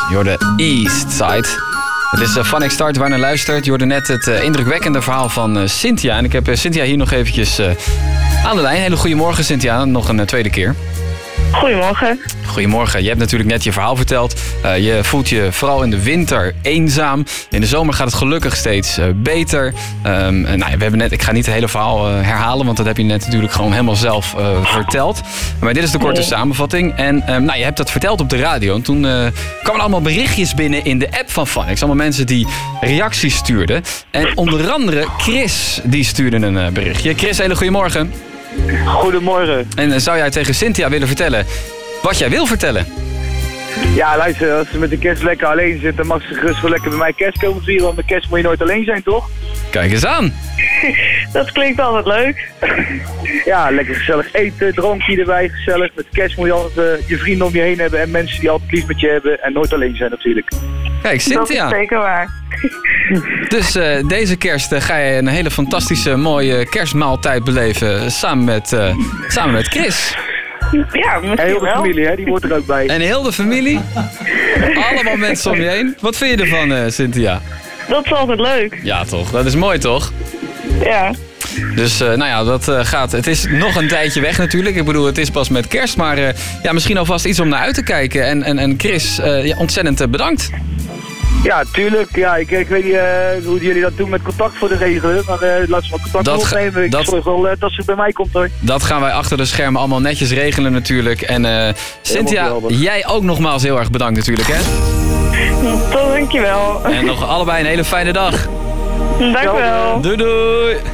Je hoorde East Side. Het is Fun X Start waar naar luistert. Je hoorde net het indrukwekkende verhaal van Cynthia. En ik heb Cynthia hier nog eventjes aan de lijn. Hele goedemorgen Cynthia, nog een tweede keer. Goedemorgen. Goedemorgen. Je hebt natuurlijk net je verhaal verteld. Je voelt je vooral in de winter eenzaam. In de zomer gaat het gelukkig steeds beter. Ik ga niet het hele verhaal herhalen, want dat heb je net natuurlijk gewoon helemaal zelf verteld. Maar dit is de korte samenvatting. En je hebt dat verteld op de radio. En toen kwamen allemaal berichtjes binnen in de app van Fun X. Allemaal mensen die reacties stuurden. En onder andere Chris, die stuurde een berichtje. Chris, hele goedemorgen. Goedemorgen. En zou jij tegen Cynthia willen vertellen wat jij wil vertellen? Ja, luister, als ze met de kerst lekker alleen zit, dan mag ze gerust wel lekker bij mij kerst komen vieren. Want met kerst moet je nooit alleen zijn, toch? Kijk eens aan. Dat klinkt altijd leuk. Ja, lekker gezellig eten, drankje erbij, gezellig. Met kerst moet je altijd je vrienden om je heen hebben en mensen die altijd lief met je hebben. En nooit alleen zijn natuurlijk. Kijk, Cynthia. Dat is zeker waar. Dus deze kerst ga je een hele fantastische, mooie kerstmaaltijd beleven samen met Chris. Ja, En misschien heel de wel. familie, hè, die wordt er ook bij. En heel de familie. Allemaal mensen om je heen. Wat vind je ervan, Cynthia? Dat is altijd leuk. Ja, toch? Dat is mooi, toch? Ja. Dus dat gaat. Het is nog een tijdje weg natuurlijk. Ik bedoel, het is pas met kerst. Maar misschien alvast iets om naar uit te kijken. En Chris, ontzettend bedankt. Ja, tuurlijk. Ja, ik weet niet hoe jullie dat doen met contact voor de regelen. Maar laat ze maar contact opnemen. Ik zorg wel dat ze bij mij komt hoor. Dat gaan wij achter de schermen allemaal netjes regelen natuurlijk. En Cynthia, jij ook nogmaals heel erg bedankt natuurlijk, hè? Dankjewel. En nog allebei een hele fijne dag. Dank wel. Doei doei.